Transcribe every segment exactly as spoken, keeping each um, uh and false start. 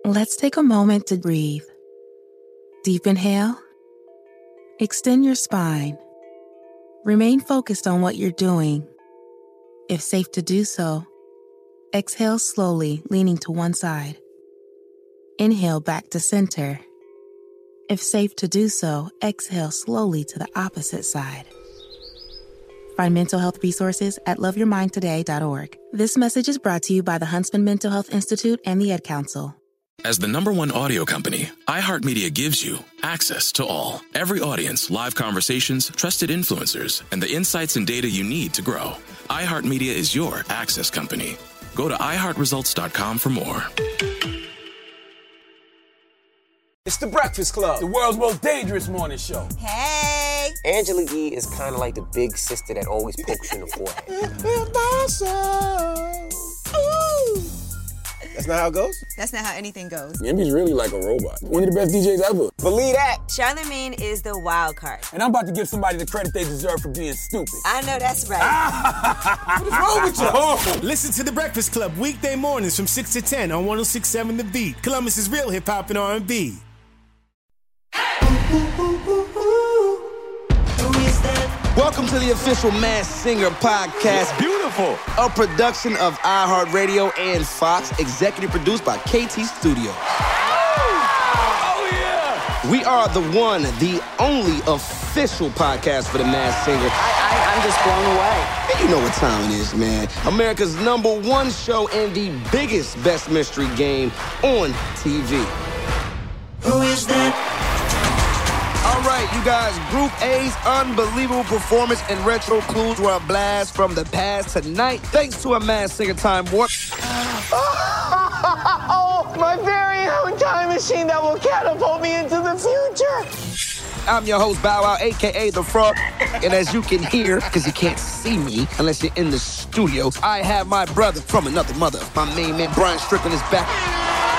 Let's take a moment to breathe. Deep inhale. Extend your spine. Remain focused on what you're doing. If safe to do so, exhale slowly, leaning to one side. Inhale back to center. If safe to do so, exhale slowly to the opposite side. Find mental health resources at love your mind today dot org. This message is brought to you by the Huntsman Mental Health Institute and the Ad Council. As the number one audio company, iHeartMedia gives you access to all. Every audience, live conversations, trusted influencers, and the insights and data you need to grow. iHeartMedia is your access company. Go to i heart results dot com for more. It's The Breakfast Club, the world's most dangerous morning show. Hey! Angela Yee is kind of like the big sister that always pokes you in the forehead. That's not how it goes? That's not how anything goes. Yemi's really like a robot. One of the best D Js ever. Believe that. Charlamagne is the wild card. And I'm about to give somebody the credit they deserve for being stupid. I know that's right. What is wrong with you? Oh. Listen to The Breakfast Club weekday mornings from six to ten on one oh six point seven The Beat. Columbus's real hip-hop and R and B. Welcome to the official Masked Singer podcast. Beautiful. A production of iHeartRadio and Fox, executive produced by K T Studio. Oh, yeah. We are the one, the only official podcast for the Masked Singer. I, I, I'm just blown away. And you know what time it is, man. America's number one show and the biggest best mystery game on T V. Who is that? All right, you guys, Group A's unbelievable performance and retro clues were a blast from the past tonight, thanks to a Masked Singer time warp. Oh, my very own time machine that will catapult me into the future. I'm your host, Bow Wow, a k a. The Frog. And as you can hear, because you can't see me unless you're in the studio, I have my brother from another mother. My main man, Brian Strickland, is back.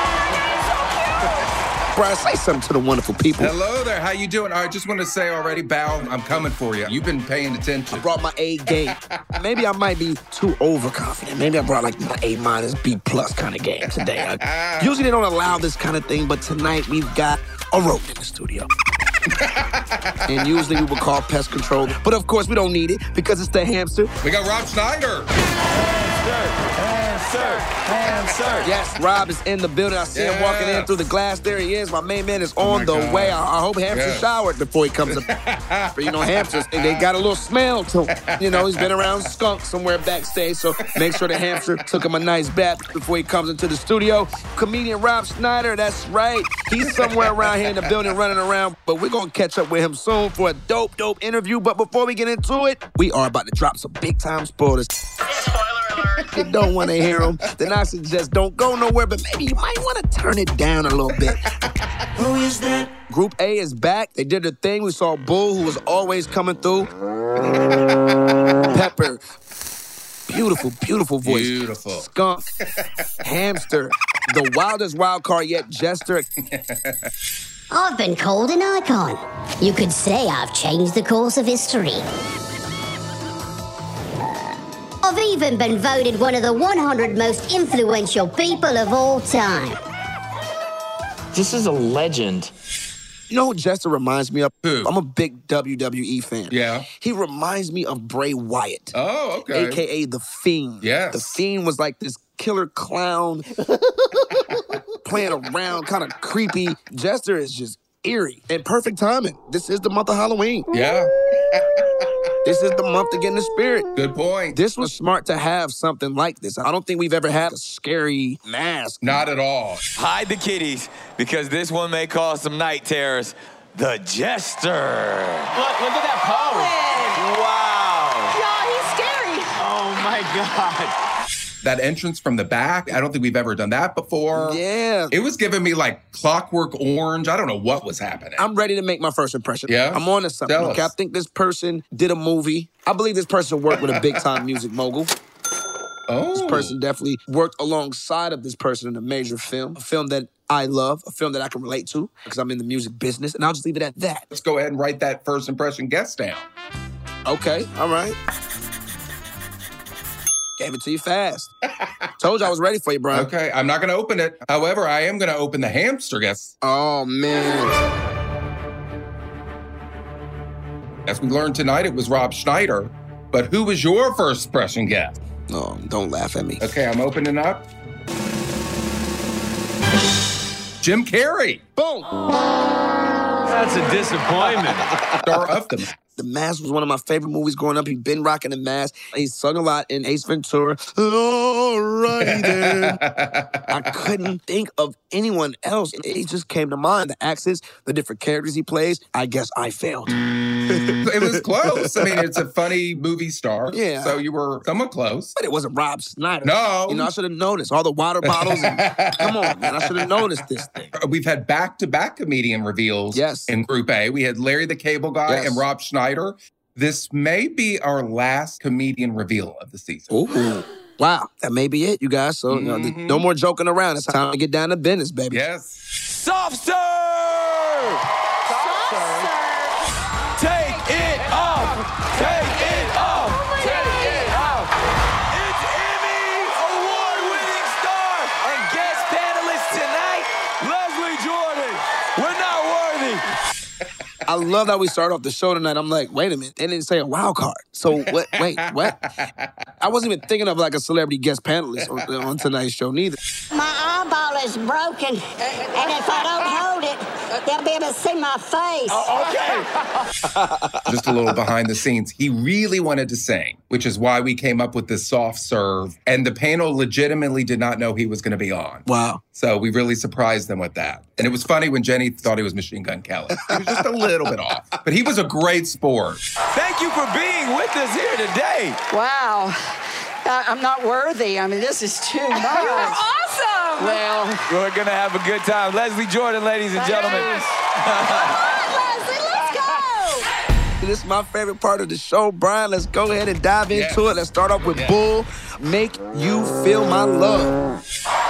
Brian, say something to the wonderful people. Hello there. How you doing? I just want to say already, Bow, I'm coming for you. You've been paying attention. I brought my A game. Maybe I might be too overconfident. Maybe I brought like my A minus, B plus kind of game today. I, usually they don't allow this kind of thing, but tonight we've got a rope in the studio. And usually we would call pest control. But of course we don't need it because it's the hamster. We got Rob Schneider. Hamster, hamster. Yes, Rob is in the building. I see yeah. him walking in through the glass. There he is. My main man is on oh the God. way. I, I hope Hamster yeah. showered before he comes up. But you know, hamsters, they got a little smell to him. You know, he's been around skunk somewhere backstage, so make sure the hamster took him a nice bath before he comes into the studio. Comedian Rob Schneider, that's right. He's somewhere around here in the building running around, but we're going to catch up with him soon for a dope, dope interview. But before we get into it, we are about to drop some big-time spoilers. Spoiler alert. If you don't want to hear them, then I suggest don't go nowhere, but maybe you might want to turn it down a little bit. Who is that? Group A is back. They did their thing. We saw Bull, who was always coming through. Pepper. Beautiful, beautiful voice. Beautiful. Skunk. Hamster. The wildest wild card yet, Jester. I've been called an icon. You could say I've changed the course of history. I've even been voted one of the one hundred most influential people of all time. This is a legend. You know who Jester reminds me of? Who? I'm a big W W E fan. Yeah. He reminds me of Bray Wyatt. Oh, okay. A K A The Fiend. Yes. The Fiend was like this killer clown playing around, kind of creepy. Jester is just eerie and perfect timing. This is the month of Halloween. Yeah. This is the month to get in the spirit. Good point. This was smart to have something like this. I don't think we've ever had a scary mask. Not at all. Hide the kitties, because this one may cause some night terrors. The Jester. Look, look at that pose. Wow. Y'all, he's scary. Oh, my God. That entrance from the back, I don't think we've ever done that before. Yeah. It was giving me like Clockwork Orange. I don't know what was happening. I'm ready to make my first impression. Yeah? I'm on to something. Tell Okay, us. I think this person did a movie. I believe this person worked with a big-time music mogul. Oh. This person definitely worked alongside of this person in a major film, a film that I love, a film that I can relate to because I'm in the music business, and I'll just leave it at that. Let's go ahead and write that first impression guest down. Okay, all right. Gave it to you fast. Told you I was ready for you, Brian. Okay, I'm not going to open it. However, I am going to open the hamster guess. Oh, man. As we learned tonight, it was Rob Schneider. But who was your first impression guess? No, don't laugh at me. Okay, I'm opening up. Jim Carrey. Boom. That's a disappointment. Star of The Mask. The Mask was one of my favorite movies growing up. He'd been rocking The Mask. He sung a lot in Ace Ventura. Alrighty then. I couldn't think of anyone else. It just came to mind. The accents, the different characters he plays. I guess I failed. It was close. I mean, it's a funny movie star. Yeah. So you were somewhat close. But it wasn't Rob Schneider. No. You know, I should have noticed. All the water bottles. And, come on, man. I should have noticed this thing. We've had back-to-back comedian reveals yes. in Group A. We had Larry the Cable Guy yes. and Rob Schneider. This may be our last comedian reveal of the season. Ooh. Wow. That may be it, you guys. So, mm-hmm. you know, no more joking around. It's time to get down to business, baby. Yes. Soft serve! Soft serve. Take it off! Take it off! Take it off! It's Emmy award-winning star and guest panelist tonight, Leslie Jordan. We're not worthy. I love how we start off the show tonight. I'm like, wait a minute. They didn't say a wild card. So what? Wait, what? I wasn't even thinking of like a celebrity guest panelist on, on tonight's show neither. My eyeball is broken, and if I don't hold it, they'll be able to see my face. Oh, okay. Just a little behind the scenes. He really wanted to sing, which is why we came up with this soft serve. And the panel legitimately did not know he was going to be on. Wow. So we really surprised them with that. And it was funny when Jenny thought he was Machine Gun Kelly. He was just a little bit off. But he was a great sport. Thank you for being with us here today. Wow. I- I'm not worthy. I mean, this is too much. You're awesome. Well, we're going to have a good time. Leslie Jordan, ladies and gentlemen. Come on, Leslie, let's go. This is my favorite part of the show, Brian. Let's go ahead and dive yes. into it. Let's start off with yes. Bull. Make You Feel My Love.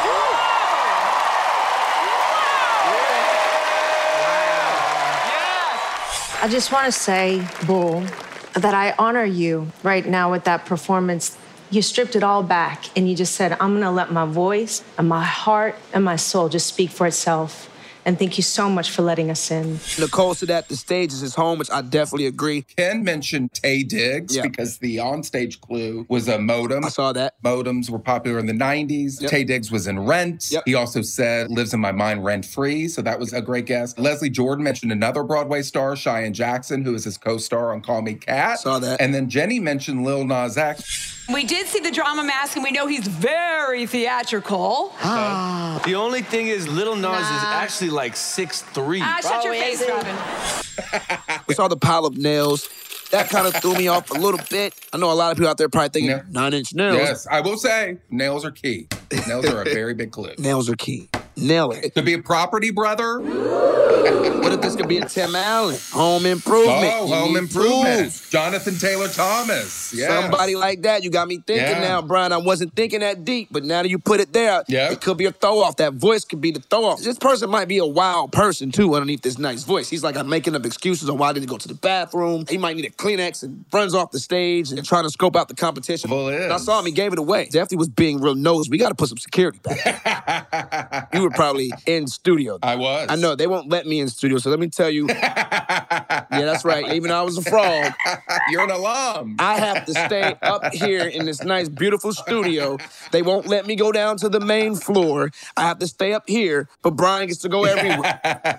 I just want to say, Bull, that I honor you right now with that performance. You stripped it all back and you just said, I'm going to let my voice and my heart and my soul just speak for itself. And thank you so much for letting us in. Nicole said that the stage is his home, which I definitely agree. Ken mentioned Taye Diggs yeah. because the onstage clue was a modem. I saw that. Modems were popular in the nineties. Yep. Taye Diggs was in Rent. Yep. He also said lives in my mind rent-free, so that was a great guess. Leslie Jordan mentioned another Broadway star, Cheyenne Jackson, who is his co-star on Call Me Kat. Saw that. And then Jenny mentioned Lil Nas X. We did see the drama mask, and we know he's very theatrical. Ah. The only thing is, Lil Nas Nah. is actually like six three. Ah, shut Oh, your is face, he? Robin. We saw the pile of nails. That kind of threw me off a little bit. I know a lot of people out there probably thinking Yeah. nine-inch nails. Yes, I will say, nails are key. Nails are a very big clue. Nails are key. Nail it. To be a property brother. What if this could be a Tim Allen? Home Improvement. Oh, You Home need Improvement. tools. Jonathan Taylor Thomas. Yes. Somebody like that. You got me thinking Yeah. now, Brian. I wasn't thinking that deep, but now that you put it there, Yep. it could be a throw-off. That voice could be the throw-off. This person might be a wild person, too, underneath this nice voice. He's like, I'm making up excuses on why I didn't go to the bathroom. He might need a Kleenex and runs off the stage and trying to scope out the competition. Well, it is. And I saw him. He gave it away. Definitely was being real nosed. We got to put some security back. You were probably in studio. I was. I know. They won't let me in studio, so let me tell you. Yeah, that's right. Even though I was a frog. You're an alum. I have to stay up here in this nice, beautiful studio. They won't let me go down to the main floor. I have to stay up here, but Brian gets to go everywhere.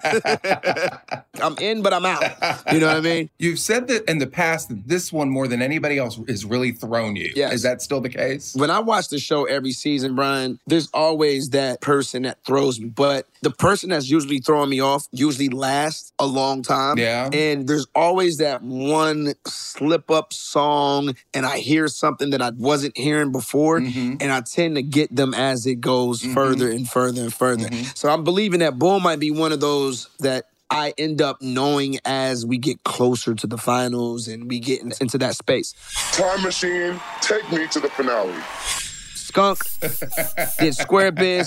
I'm in, but I'm out. You know what I mean? You've said that in the past that this one, more than anybody else, has really thrown you. Yes. Is that still the case? When I watch the show every season, Brian, there's always that person that throws me. But the person that's usually throwing me off usually lasts a long time. Yeah. And there's always that one slip-up song, and I hear something that I wasn't hearing before, Mm-hmm. and I tend to get them as it goes Mhm. further and further and further. Mm-hmm. So I'm believing that Bull might be one of those that I end up knowing as we get closer to the finals and we get in- into that space. Time machine, take me to the finale. Skunk did Square Biz.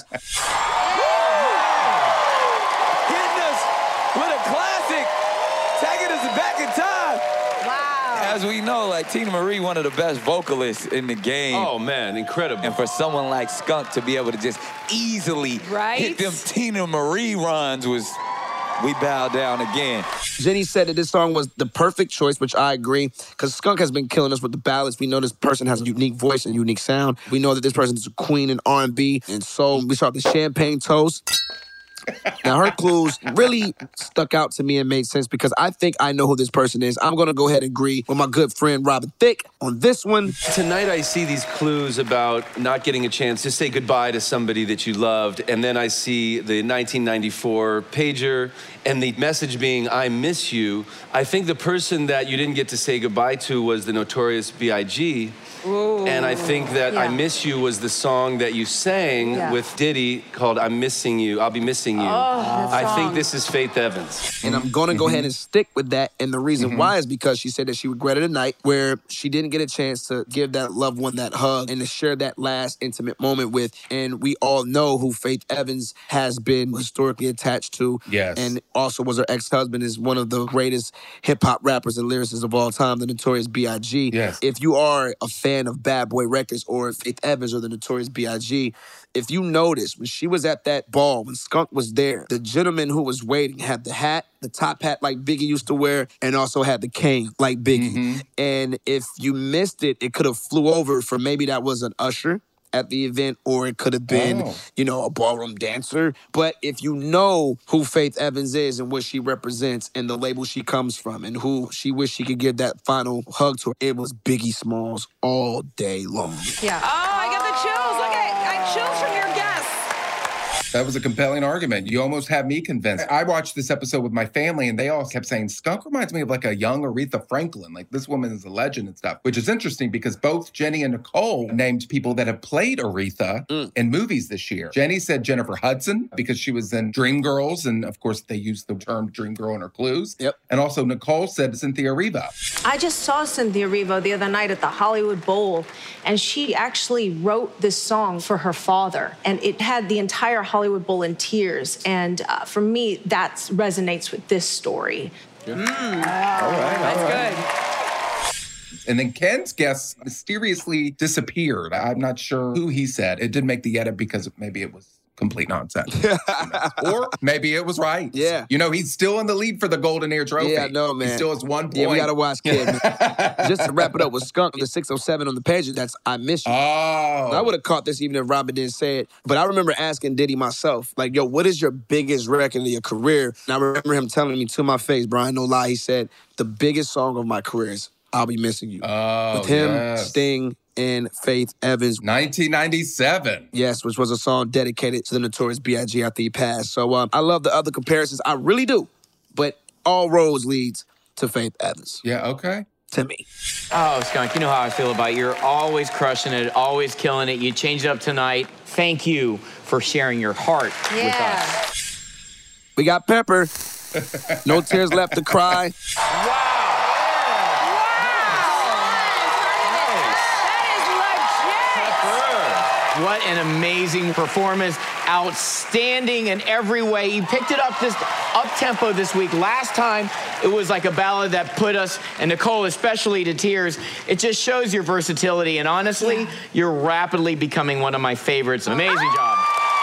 Hitting us with a classic, taking us back in time. wow. As we know, like, Tina Marie, one of the best vocalists in the game. Oh, man, incredible. And for someone like Skunk to be able to just easily right? hit them Tina Marie runs was, we bow down again. Jenny said that this song was the perfect choice, which I agree, because Skunk has been killing us with the ballads. We know this person has a unique voice and unique sound. We know that this person is a queen in R and B and soul. We saw the Champagne Toast. Now, her clues really stuck out to me and made sense because I think I know who this person is. I'm going to go ahead and agree with my good friend Robin Thicke on this one. Tonight I see these clues about not getting a chance to say goodbye to somebody that you loved, and then I see the nineteen ninety-four pager and the message being, I miss you. I think the person that you didn't get to say goodbye to was the Notorious B I G Ooh. And I think that Yeah. I Miss You was the song that you sang Yeah. with Diddy called I'm Missing You, I'll Be Missing You. Oh, that I song. think this is Faith Evans. And I'm going to go ahead and stick with that. And the reason Mhm. why is because she said that she regretted a night where she didn't get a chance to give that loved one that hug and to share that last intimate moment with. And we all know who Faith Evans has been historically attached to. Yes. And also was her ex-husband, is one of the greatest hip-hop rappers and lyricists of all time, the Notorious B I G Yes. If you are a fan of Bad Boy Records or Faith Evans or the Notorious B I G, if you notice, when she was at that ball, when Skunk was there, the gentleman who was waiting had the hat, the top hat like Biggie used to wear, and also had the cane like Biggie. Mm-hmm. And if you missed it, it could have flew over for maybe that was an usher at the event, or it could have been, Oh. you know, a ballroom dancer. But if you know who Faith Evans is and what she represents and the label she comes from and who she wished she could give that final hug to, it was Biggie Smalls all day long. Yeah. Oh, I got the chills. Look at I chills from your guess. That was a compelling argument. You almost had me convinced. I watched this episode with my family, and they all kept saying, Skunk reminds me of like a young Aretha Franklin. Like, this woman is a legend and stuff, which is interesting because both Jenny and Nicole named people that have played Aretha Mm. in movies this year. Jenny said Jennifer Hudson because she was in Dreamgirls, and of course, they used the term Dreamgirl in her clues. Yep. And also, Nicole said Cynthia Erivo. I just saw Cynthia Erivo the other night at the Hollywood Bowl, and she actually wrote this song for her father, and it had the entire Hollywood Bowl in tears. And uh, for me, that resonates with this story. All right, all That's right. good. And then Ken's guess mysteriously disappeared. I'm not sure who he said. It didn't make the edit because maybe it was complete nonsense. Or maybe it was right. Yeah. You know, he's still in the lead for the Golden Ear Trophy. Yeah, I know, man. He still has one point. Yeah, we got to watch Kid, man. Just to wrap it up with Skunk, the six oh seven on the page, that's I Miss You. Oh. I would have caught this even if Robin didn't say it. But I remember asking Diddy myself, like, yo, what is your biggest record of your career? And I remember him telling me to my face, Brian, no lie, he said, the biggest song of my career is I'll Be Missing You. Oh, With him, yes. Sting, and Faith Evans. nineteen ninety-seven. Yes, which was a song dedicated to the Notorious B I G after he passed. So um, I love the other comparisons. I really do. But all roads leads to Faith Evans. Yeah, okay. To me. Oh, Skunk, you know how I feel about you. You're always crushing it, always killing it. You changed it up tonight. Thank you for sharing your heart with us. We got Pepper. No tears left to cry. What an amazing performance. Outstanding in every way. You picked it up this up-tempo this week. Last time, it was like a ballad that put us, and Nicole especially, to tears. It just shows your versatility, and honestly, yeah. you're rapidly becoming one of my favorites. Amazing job.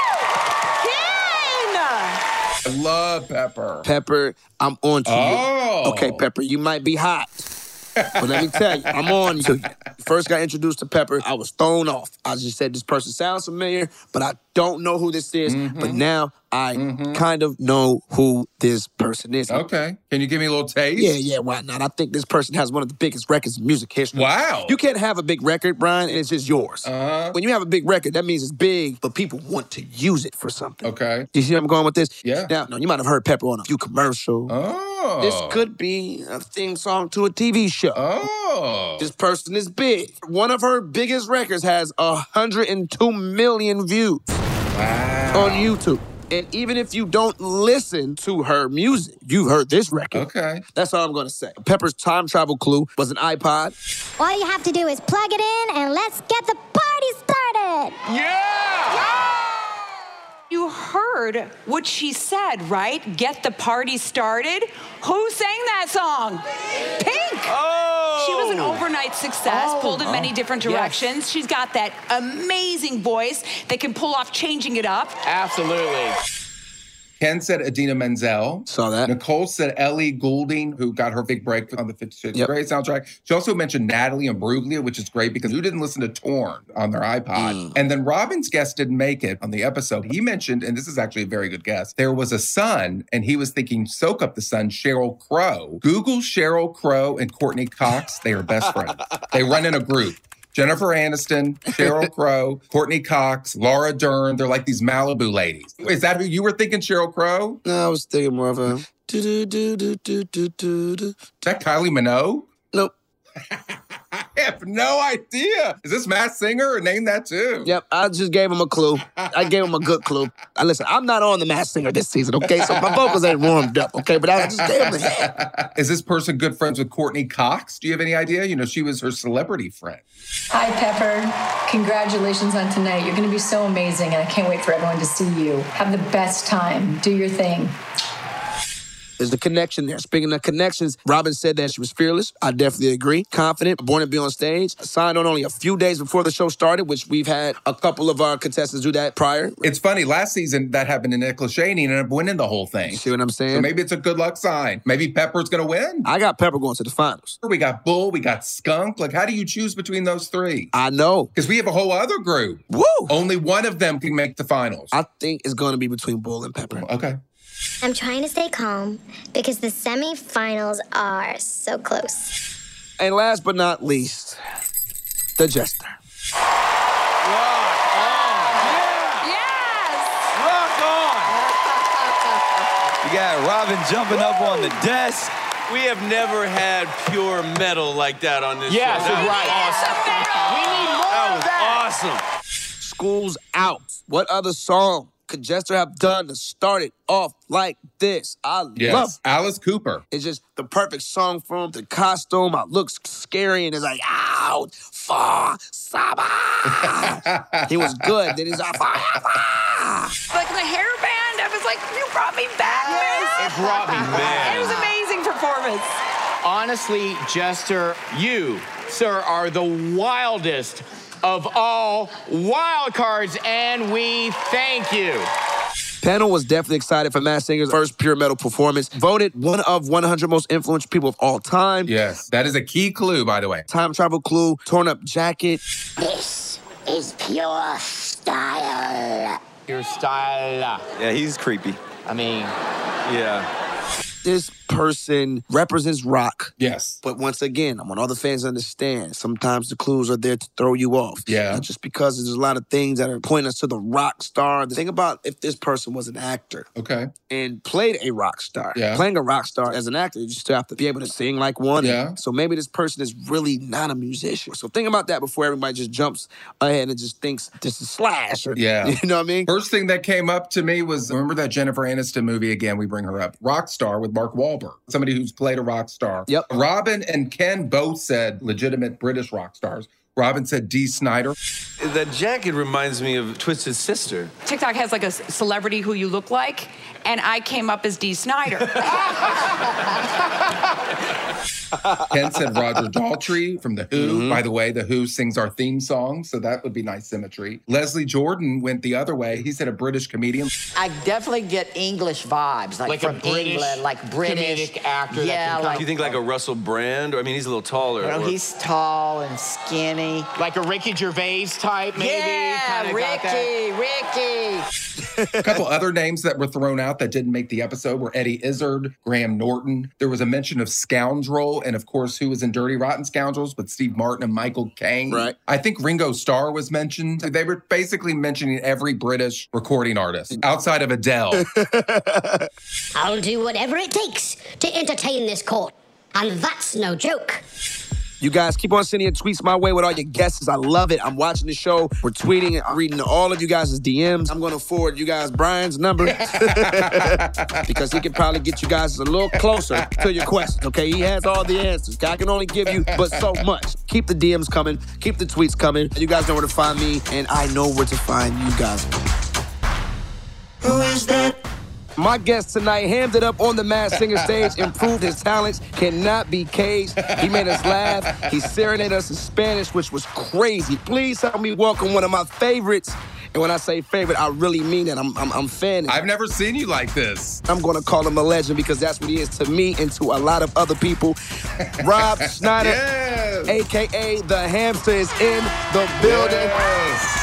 I love Pepper. Pepper, I'm on to oh. you. Okay, Pepper, you might be hot. But let me tell you, I'm on to you. First got introduced to Pepper, I was thrown off. I just said, this person sounds familiar, but I don't know who this is. Mm-hmm. But now I mm-hmm. kind of know who this person is. Okay. Can you give me a little taste? Yeah, yeah, why not? I think this person has one of the biggest records in music history. Wow. You can't have a big record, Brian, and it's just yours. Uh-huh. When you have a big record, that means it's big, but people want to use it for something. Okay. Do you see where I'm going with this? Yeah. Now, no, you might have heard Pepper on a few commercials. Oh. This could be a theme song to a T V show. Oh. This person is big. One of her biggest records has one hundred two million views wow. on YouTube. And even if you don't listen to her music, you've heard this record. Okay. That's all I'm going to say. Pepper's time travel clue was an iPod. All you have to do is plug it in and let's get the party started. Yeah! yeah! You heard what she said, right? Get the party started. Who sang that song? Pink! Oh! She was an overnight success, Oh. pulled in many Oh. different Yes. directions. She's got that amazing voice that can pull off changing it up. Absolutely. Ken said Idina Menzel. Saw that. Nicole said Ellie Goulding, who got her big break on the Fifty Shades Yep. of Grey soundtrack. She also mentioned Natalie Imbruglia, which is great because who didn't listen to Torn on their iPod? Mm. And then Robin's guest didn't make it on the episode. He mentioned, and this is actually a very good guess, there was a son, and he was thinking Soak Up the Sun, Sheryl Crow. Google Sheryl Crow and Courtney Cox. They are best friends. They run in a group. Jennifer Aniston, Sheryl Crow, Courtney Cox, Laura Dern. They're like these Malibu ladies. Is that who you were thinking, Sheryl Crow? No, I was thinking more of a... Do-do-do-do-do-do-do. Is that Kylie Minogue? Nope. I have no idea. Is this Masked Singer or Name That Too? Yep, I just gave him a clue. I gave him a good clue. Uh, listen, I'm not on the Masked Singer this season, okay? So my vocals ain't warmed up, okay? But I just gave him a hint. Is this person good friends with Courtney Cox? Do you have any idea? You know, she was her celebrity friend. Hi, Pepper. Congratulations on tonight. You're going to be so amazing, and I can't wait for everyone to see you. Have the best time. Do your thing. There's the connection there. Speaking of connections, Robin said that she was fearless. I definitely agree. Confident, born to be on stage. Signed on only a few days before the show started, which we've had a couple of our contestants do that prior. It's funny, last season that happened to Nicholas Shaney and ended up winning the whole thing. See what I'm saying? So maybe it's a good luck sign. Maybe Pepper's going to win. I got Pepper going to the finals. We got Bull, we got Skunk. Like, how do you choose between those three? I know. Because we have a whole other group. Woo! Only one of them can make the finals. I think it's going to be between Bull and Pepper. Okay. I'm trying to stay calm because the semifinals are so close. And last but not least, the Jester. You got Robin jumping up on the desk. We have never had pure metal like that on this Yes, show. That right. was awesome. We need more That was of that. awesome. School's out. What other song could Jester have done to start it off like this? I Yes. love Alice Cooper. It's just the perfect song for him. The costume uh, looks scary and it's like, out for summer. He was good. Then he's like, forever. Like the hairband, I was like, you brought me back, man. It brought me back. It was an amazing performance. Honestly, Jester, you, sir, are the wildest of all wild cards, and we thank you. Panel was definitely excited for Masked Singer's first pure metal performance. Voted one of one hundred most influential people of all time. Yes, that is a key clue, by the way. Time travel clue, torn up jacket. This is pure style. Your style. Yeah, he's creepy. I mean, Yeah. This person represents rock. Yes. But once again, I want all the fans to understand, sometimes the clues are there to throw you off. Yeah. Not just because there's a lot of things that are pointing us to the rock star. Think about if this person was an actor. Okay. And played a rock star. Yeah. Playing a rock star as an actor, you still have to be able to sing like one. Yeah. So maybe this person is really not a musician. So think about that before everybody just jumps ahead and just thinks this is Slash. Or, Yeah. You know what I mean? First thing that came up to me was, remember that Jennifer Aniston movie again? We bring her up. Rockstar with Mark Wahlberg. Somebody who's played a rock star. Yep. Robin and Ken both said legitimate British rock stars. Robin said Dee Snider. That jacket reminds me of Twisted Sister. TikTok has like a c- celebrity who you look like, and I came up as Dee Snider. Ken said Roger Daltrey from The Who. Mm-hmm. By the way, The Who sings our theme song, so that would be nice symmetry. Leslie Jordan went the other way. He said a British comedian. I definitely get English vibes, like, Like a from British England, like British comedic actor that Yeah, can come- like Do you think like a Russell Brand? Or, I mean, he's a little taller. you know, or- he's tall and skinny. like a Ricky Gervais type, maybe. Yeah, Kinda got that. Ricky, Ricky. A couple other names that were thrown out that didn't make the episode were Eddie Izzard, Graham Norton. There was a mention of Scoundrel, and of course, who was in Dirty Rotten Scoundrels, but Steve Martin and Michael Caine. Right. I think Ringo Starr was mentioned. They were basically mentioning every British recording artist outside of Adele. I'll do whatever it takes to entertain this court. And that's no joke. You guys keep on sending your tweets my way with all your guesses. I love it. I'm watching the show. We're tweeting it. I'm reading all of you guys' D Ms. I'm going to forward you guys Brian's number because he can probably get you guys a little closer to your question, okay? He has all the answers. I can only give you but so much. Keep the D Ms coming. Keep the tweets coming. You guys know where to find me, and I know where to find you guys. Who is that? My guest tonight hammed it up on the Masked Singer stage, improved his talents, cannot be caged. He made us laugh. He serenaded us in Spanish, which was crazy. Please help me welcome one of my favorites. And when I say favorite, I really mean it. I'm, I'm, I'm fanning. I've never seen you like this. I'm going to call him a legend because that's what he is to me and to a lot of other people. Rob Schneider, yes. a k a. The Hamster, is in the building. Yes.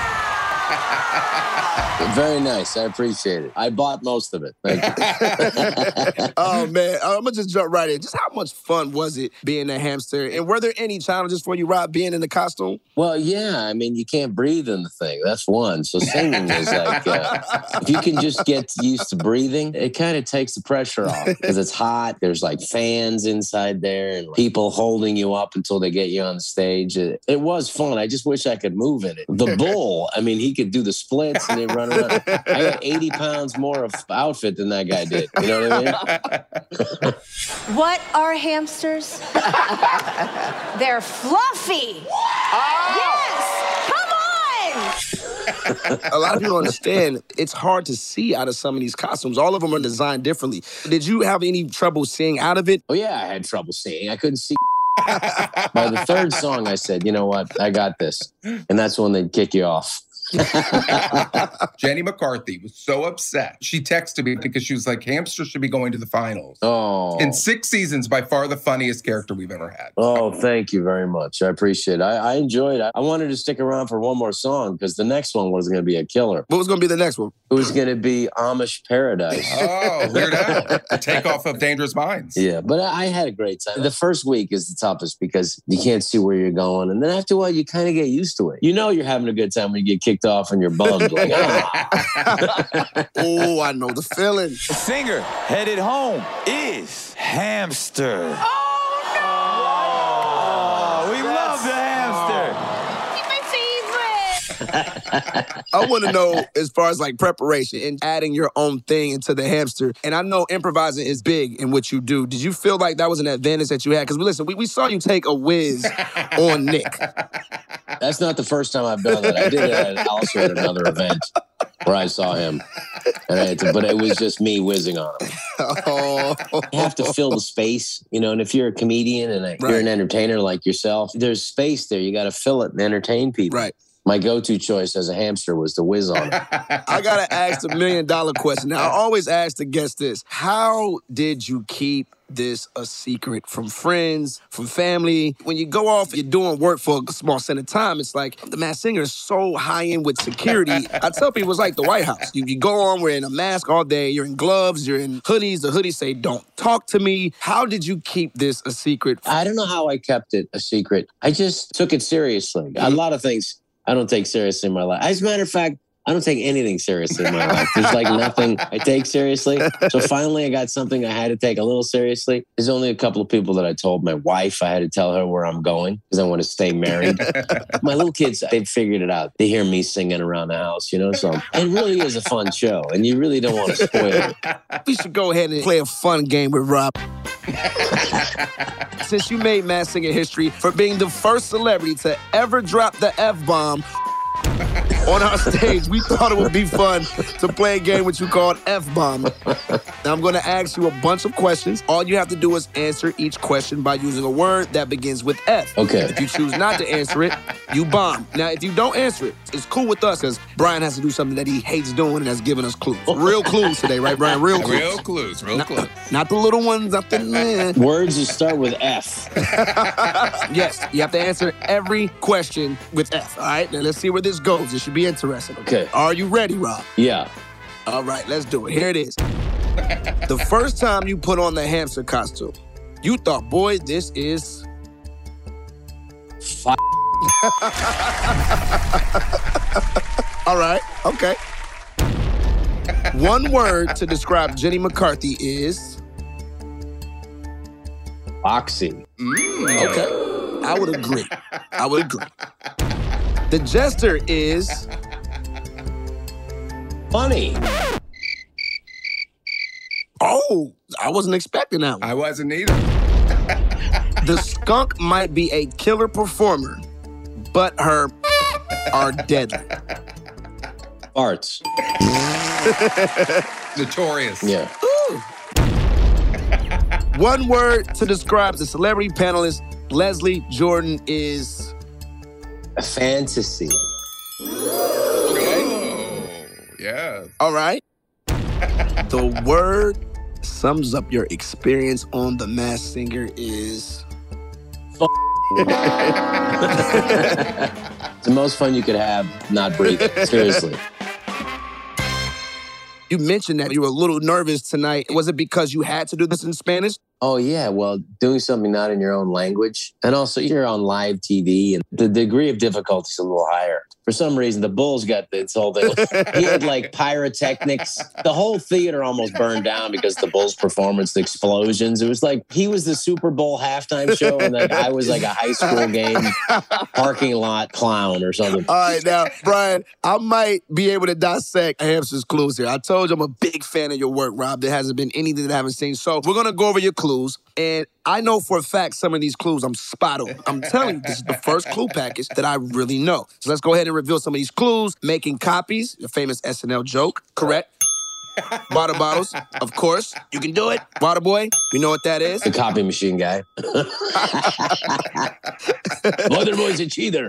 Very nice. I appreciate it. I bought most of it. Thank you. Oh, man. I'm going to just jump right in. Just how much fun was it being a hamster? And were there any challenges for you, Rob, being in the costume? Well, yeah. I mean, you can't breathe in the thing. That's one. So singing is like, uh, if you can just get used to breathing, it kind of takes the pressure off because it's hot. There's like fans inside there and people holding you up until they get you on the stage. It, it was fun. I just wish I could move in it. The bull, I mean, he could do the splits and then run around. I got eighty pounds more of outfit than that guy did. You know what I mean? What are hamsters? They're fluffy. Yes! Come on! A lot of people don't understand it's hard to see out of some of these costumes. All of them are designed differently. Did you have any trouble seeing out of it? Oh, yeah, I had trouble seeing. I couldn't see. By the third song, I said, you know what? I got this. And that's when they'd kick you off. Jenny McCarthy was so upset. She texted me because she was like, Hamster should be going to the finals. Oh. In six seasons, by far the funniest character we've ever had. Oh, thank you very much. I appreciate it. I, I enjoyed it. I wanted to stick around for one more song because the next one was going to be a killer. What was going to be the next one? It was going to be Amish Paradise. Oh, Weird Al. The takeoff of Dangerous Minds. Yeah, but I, I had a great time. The first week is the toughest because you can't see where you're going. And then after a while, you kind of get used to it. You know you're having a good time when you get kicked off and you're bummed. Like, ah. Oh, I know the feeling. The singer headed home is Hamster. Oh, no! Oh, we love the Hamster. He's my favorite. I want to know, as far as like preparation and adding your own thing into the Hamster, and I know improvising is big in what you do. Did you feel like that was an advantage that you had? Because listen, we, we saw you take a whiz on Nick. That's not the first time I've done that. I did it at, also at another event where I saw him. And I had to, but it was just me whizzing on him. Oh. You have to fill the space, you know, and if you're a comedian and a, you're an entertainer like yourself, there's space there. You got to fill it and entertain people. Right. My go-to choice as a hamster was to whiz on him. I got to ask the million-dollar question. Now, I always ask the guests this. How did you keep this a secret from friends, from family? When you go off, you're doing work for a small set of time, it's like the Masked Singer is so high-end with security. I tell people it's like the White House. You, you go on wearing a mask all day, you're in gloves, you're in hoodies. The hoodies say, don't talk to me. How did you keep this a secret? I don't know how I kept it a secret. I just took it seriously. A lot of things I don't take seriously in my life. As a matter of fact, I don't take anything seriously in my life. There's like nothing I take seriously. So finally I got something I had to take a little seriously. There's only a couple of people that I told. My wife, I had to tell her where I'm going because I want to stay married. My little kids, they've figured it out. They hear me singing around the house, you know? So it really is a fun show and you really don't want to spoil it. We should go ahead and play a fun game with Rob. Since you made Masked Singer history for being the first celebrity to ever drop the F-bomb on our stage, we thought it would be fun to play a game with you called F-bomb. Now, I'm going to ask you a bunch of questions. All you have to do is answer each question by using a word that begins with F. Okay. If you choose not to answer it, you bomb. Now, if you don't answer it, it's cool with us because Brian has to do something that he hates doing and has given us clues. Real clues today, right, Brian? Real clues. Real clues, real not, clues. Not the little ones up in there. Words that start with F. Yes, you have to answer every question with F. All right, now let's see where this goes. This should be interesting. Okay. Are you ready, Rob? Yeah. All right, let's do it. Here it is. The first time you put on the hamster costume, you thought, boy, this is... F- All right, okay. One word to describe Jenny McCarthy is... Foxy. Mm. Okay, I would agree. I would agree. The Jester is... Funny. Oh, I wasn't expecting that one. I wasn't either. The Skunk might be a killer performer, but her are deadly. Farts. Notorious. Yeah. One word to describe the celebrity panelist Leslie Jordan is... A fantasy. Oh, yeah. All right. The word sums up your experience on The Masked Singer is... It's the most fun you could have not breathing. Seriously. You mentioned that you were a little nervous tonight. Was it because you had to do this in Spanish? Oh, yeah. Well, doing something not in your own language. And also, you're on live T V, and the degree of difficulty is a little higher. For some reason, the Bulls got this whole thing. He had, like, pyrotechnics. The whole theater almost burned down because the Bulls' performance, the explosions. It was like he was the Super Bowl halftime show, and then I was like a high school game parking lot clown or something. All right, now, Brian, I might be able to dissect Hamster's clues here. I told you I'm a big fan of your work, Rob. There hasn't been anything that I haven't seen. So we're going to go over your clues. And I know for a fact some of these clues I'm spot on. I'm telling you, this is the first clue package that I really know. So let's go ahead and reveal some of these clues. Making copies, your famous S N L joke, correct? Water bottles, of course. You can do it. Water boy, you know what that is? The copy machine guy. Water boy's a cheater.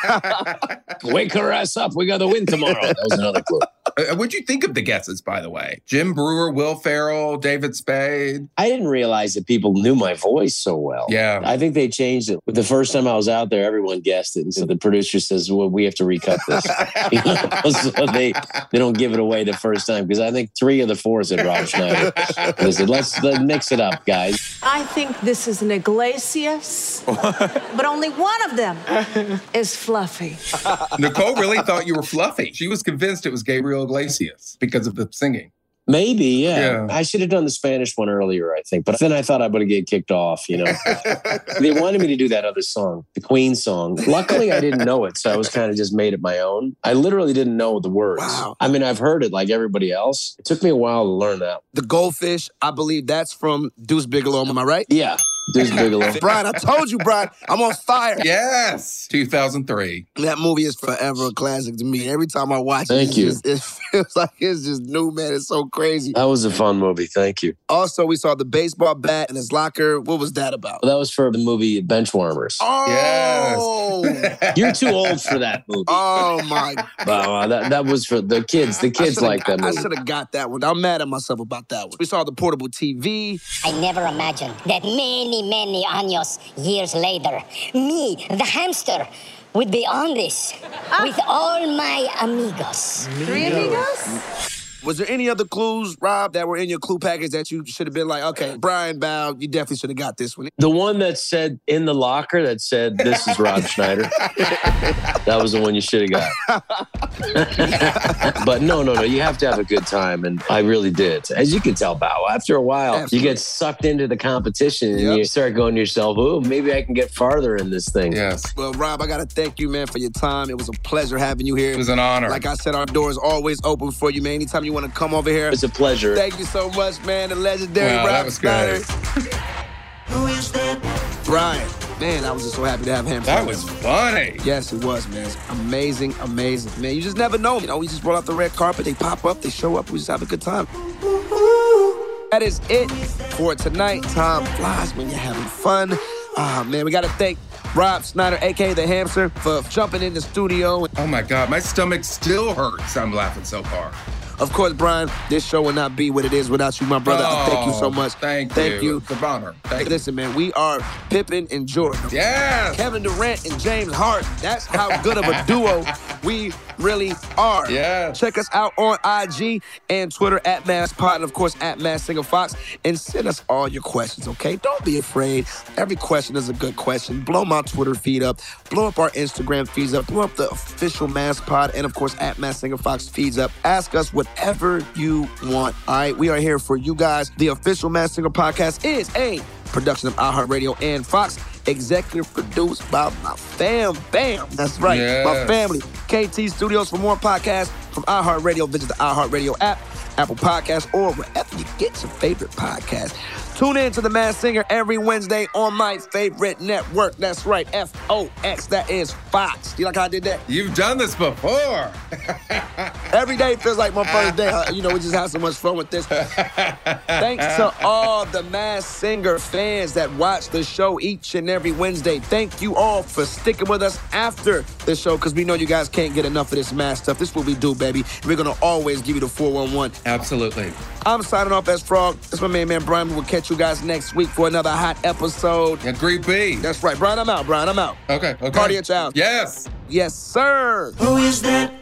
Wake her ass up. We got to win tomorrow. That was another clue. Uh, what'd you think of the guesses, by the way? Jim Brewer, Will Ferrell, David Spade. I didn't realize that people knew my voice so well. Yeah. I think they changed it. The first time I was out there, everyone guessed it. And so the producer says, well, we have to recut this. You know? So they, they don't give it away the first time. Because I think three of the four said Rob Schneider. They said, let's, let's mix it up, guys. I think this is an Iglesias, but only one of them is Fluffy. Nicole really thought you were Fluffy. She was convinced it was Gabriel Iglesias because of the singing. Maybe, yeah. Yeah. I should have done the Spanish one earlier, I think. But then I thought I would have get kicked off, you know. They wanted me to do that other song, the Queen song. Luckily, I didn't know it, so I was kind of just made it my own. I literally didn't know the words. Wow. I mean, I've heard it like everybody else. It took me a while to learn that. The Goldfish, I believe that's from Deuce Bigelow. Am I right? Yeah. Deuce Bigelow. Brian, I told you, Brian, I'm on fire. Yes. two thousand three. That movie is forever a classic to me. Every time I watch it, Thank it's you. Just, it feels like it's just new, man. It's so crazy. That was a fun movie. Thank you. Also, we saw the baseball bat in his locker. What was that about? Well, that was for the movie Benchwarmers. Oh, Yes. You're too old for that movie. Oh, my God. Wow, that, that was for the kids. The kids like that movie. I should have got that one. I'm mad at myself about that one. We saw the portable T V. I never imagined that many, many años years later, me, the hamster, would be on this with all my amigos. Three amigos? Was there any other clues, Rob, that were in your clue package that you should have been like, okay, Brian Bow, you definitely should have got this one? The one that said in the locker that said, this is Rob Schneider. That was the one you should have got. But no, no, no. You have to have a good time. And I really did. As you can tell, Bow, after a while, Absolutely. You get sucked into the competition and yep. you start going to yourself, oh, maybe I can get farther in this thing. Yes. Well, Rob, I got to thank you, man, for your time. It was a pleasure having you here. It was an honor. Like I said, our door is always open for you, man. Anytime you want to come over here. It's a pleasure. Thank you so much, man. The legendary wow, Rob Schneider. Who is that? Brian. Man, I was just so happy to have him. That was funny. Yes, it was, man. It's amazing, amazing. Man, you just never know. You know, we just roll out the red carpet. They pop up. They show up. We just have a good time. That is it for tonight. Time flies when you're having fun. Ah, man, we got to thank Rob Schneider, a k a. The Hamster, for jumping in the studio. Oh, my God. My stomach still hurts. I'm laughing so far. Of course, Brian, this show would not be what it is without you, my brother. Oh, thank you so much. Thank, thank you. you. It's an honor. Thank Listen, man, we are Pippen and Jordan. Yes. Kevin Durant and James Harden. That's how good of a duo we really are. Yeah. Check us out on I G and Twitter at MassPod and, of course, at Mass Singer Fox. And send us all your questions, okay? Don't be afraid. Every question is a good question. Blow my Twitter feed up. Blow up our Instagram feeds up. Blow up the official MassPod and, of course, at Mass Singer Fox feeds up. Ask us whatever you want, all right? We are here for you guys. The official Mass Singer Podcast is a production of iHeartRadio and Fox. Executive produced by my fam, bam. That's right, yes. My family. K T Studios. For more podcasts from iHeartRadio, visit the iHeartRadio app, Apple Podcasts, or wherever you get your favorite podcast. Tune in to The Masked Singer every Wednesday on my favorite network. That's right, F O X. That is box. You like how I did that? You've done this before. Every day feels like my first day. Uh, You know, we just have so much fun with this. Thanks to all the Masked Singer fans that watch the show each and every Wednesday. Thank you all for sticking with us after the show, because we know you guys can't get enough of this mask stuff. This is what we do, baby. We're going to always give you the four one one. Absolutely. I'm signing off as Frog. That's my main man, Brian. We'll catch you guys next week for another hot episode. Agreed, B. That's right. Brian, I'm out. Brian, I'm out. Okay, okay. Party at your house. Yes. Yes, sir. Who is that?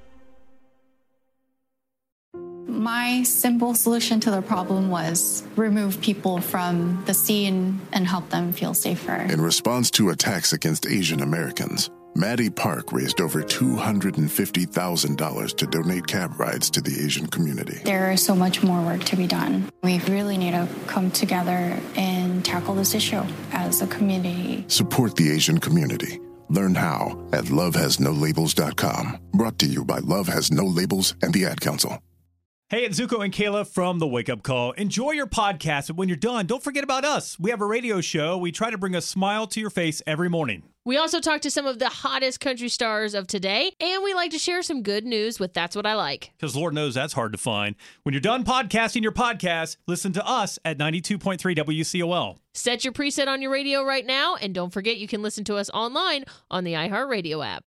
My simple solution to the problem was remove people from the scene and help them feel safer. In response to attacks against Asian Americans, Maddie Park raised over two hundred fifty thousand dollars to donate cab rides to the Asian community. There is so much more work to be done. We really need to come together and tackle this issue as a community. Support the Asian community. Learn how at love has no labels dot com. Brought to you by Love Has No Labels and the Ad Council. Hey, it's Zuko and Kayla from The Wake Up Call. Enjoy your podcast, but when you're done, don't forget about us. We have a radio show. We try to bring a smile to your face every morning. We also talk to some of the hottest country stars of today, and we like to share some good news with That's What I Like. Because Lord knows that's hard to find. When you're done podcasting your podcast, listen to us at ninety-two point three W C O L. Set your preset on your radio right now, and don't forget you can listen to us online on the iHeartRadio app.